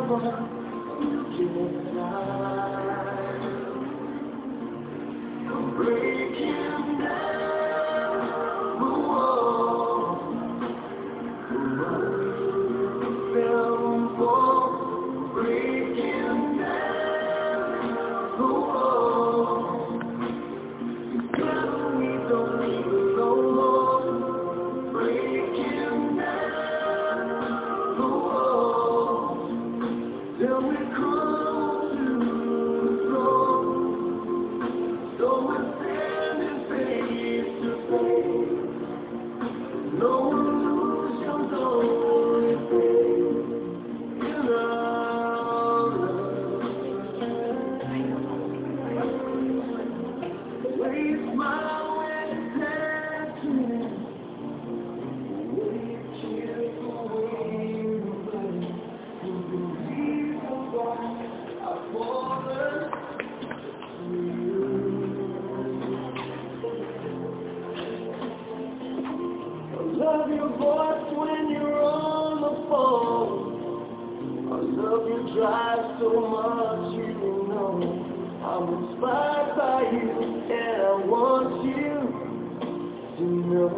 Love your voice when you're on the phone. I love your drive so much, you know. I'm inspired by you, and I want you to know.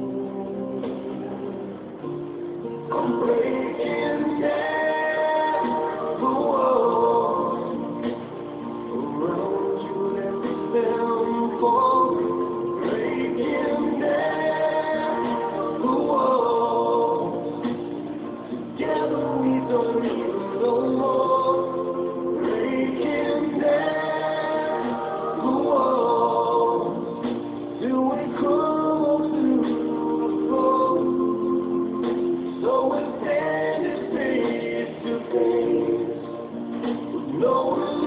I'm breaking down the walls around you, let me them fall. Breaking down the walls. Together we don't need no more. Breaking down the walls till we crumble to the floor. So we're standing face to face with no one.